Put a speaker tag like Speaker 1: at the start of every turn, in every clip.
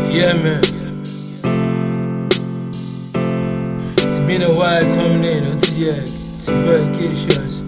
Speaker 1: Yeah, man. It's been a while coming in, OTX. It's very cautious.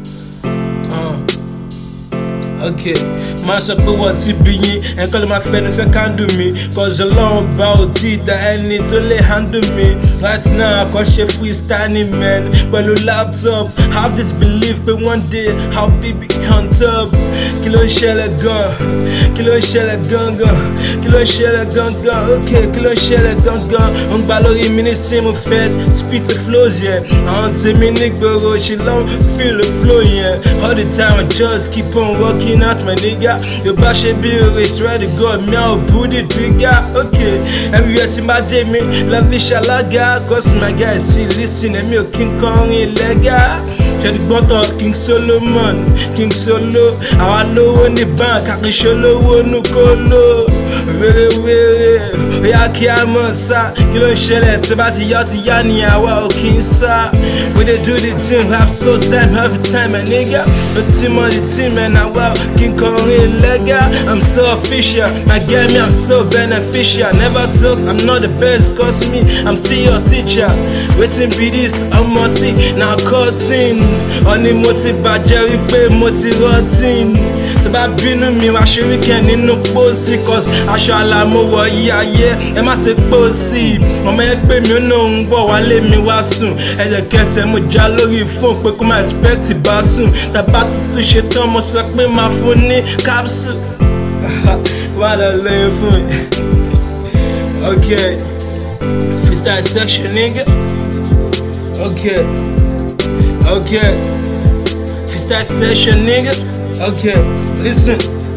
Speaker 1: Okay, máa sọ pé wọ́n ti bí yín ẹ̀kọ́ ló máa fẹ́nu fẹ́ handle mi. Cause ọlọ́run bá ò tí dá ẹni tó lè handle mi. Right now àkọ́ṣe freestyle man pẹ̀lú laptop. Have this belief pé one day I'll be on top. Kí ló ń ṣẹlẹ̀ gan? Kí ló ń ṣẹlẹ̀ gangan? Kí ló ń ṣẹlẹ̀ gangan? Okay, kí ló ń ṣẹlẹ̀ gangan? Ó ń gbà lórí mi ní símú first spit the flows yẹn. Àwọn tèmi nígboro ṣe lọ́n feel the flow yẹn. All the time I just keep on working out my nigga. Your back should be a swear to God, me I'll put it bigger. Okay, everywhere to my day me, love is shalaga. Cause my guys see, listen, and me a King Kong illegal. J'ai du bon temps, King Solomon, King Solo. I know in the bank, I can show low no colo. We are Kiamosa, you don't share it about the Yati Yani, our King Sa. When they do the team, have so time, have time, my nigga. The team on the team, and I wow, King Kong illegal. I'm so official, my game, I'm so beneficial. Never talk, I'm not the best, cause me, I'm still your teacher. Waiting be this, I'm a see, now cutting. Only motive by Jerry Pay, motivating. Tó bá bínú mi wá ṣe weekend nínú pósí. Cause aṣọ àlàmọ́wọ̀ yí ayé ẹ má ti pósí. Ọmọ ẹ pé mi ó náà ń bọ̀ wálé mi wá sùn. Ẹ̀jẹ̀kẹsẹ̀ mo já lórí fóònù pé kó má expect bá sùn. Tàbá tuntun ṣe tán mo sọ pé máa fún ní capsule. Wà lọ lóyún fún mi. Okay, freestyle section nigga. Okay, okay, freestyle station nigga. Okay, listen,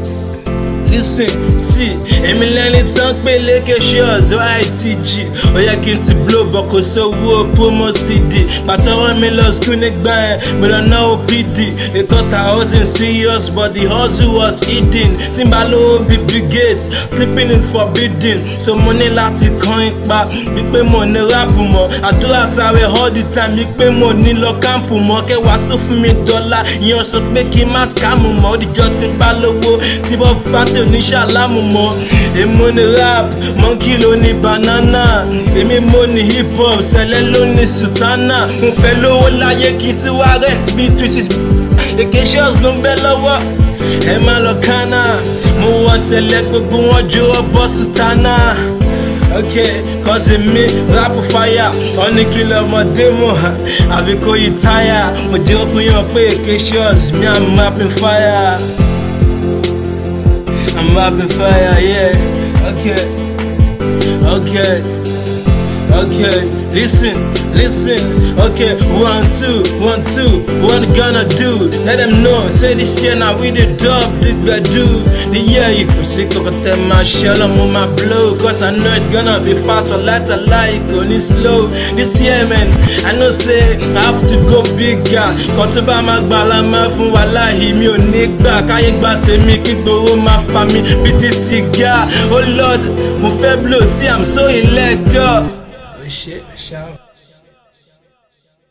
Speaker 1: see, èmi lẹ́ni tán pé lékè ṣe ọ̀zọ́ ITG. Ó yẹ kí n ti blow bọ̀ kò sówó promo CD. Pàtàkì mi lọ school nígbà yẹn, mo lọ ná OPD. They thought I wasn't serious but the hustle was hidden. Tí n bá lówó bí Bill Gates, sleeping is forbidden. So mo ní láti kan ipa, wípé mo ní ráàpù mọ́. Àdúrà tàwé all the time, wípé mo ní lọ kámpù mọ́. Kẹwàá tó fún mi dọ́là, ìyẹn sọ pé kí n má scam mọ́. Òdìjọ́ tí n bá lówó, tí bọ́ pàtẹ́ oníṣàlámù mọ́. Èmo ni rap, monkey ló ní banana. Èmi mo ní hip hop, sẹlẹ̀ ló ní sultana. Mo fẹ́ lówó láyé kí n tí wá rẹ̀ bí twisties. Èké shows ló ń bẹ lọ́wọ́, ẹ má lọ kánà. Mo wọ sẹlẹ̀ gbogbo wọn jó ọbọ̀ sultana. Okay, cause èmi rap fire. Ọ̀nì kìlọ̀ ọmọdé mọ̀ hàn, àbí kò yí táyà. Mo jẹ́ òkúnyàn pé èké shows, mi I'm rapping fire. I'm rapping fire, yeah. Okay, okay, okay. Listen. Okay, 1, 2, 1, 2. What we gonna do? Let them know. Say this year now we the dub, this bad dude. The year you can stick up at my shell, I'm on my blow. Cause I know it's gonna be fast, but later like only slow. This year, man, I know say I have to go bigger. Cause to buy my balama from wallahi, me on nick back. I ain't about to make it go my family. Beat this cigar. Oh Lord, my fair blow, see I'm so illegal. Oh shit, shout.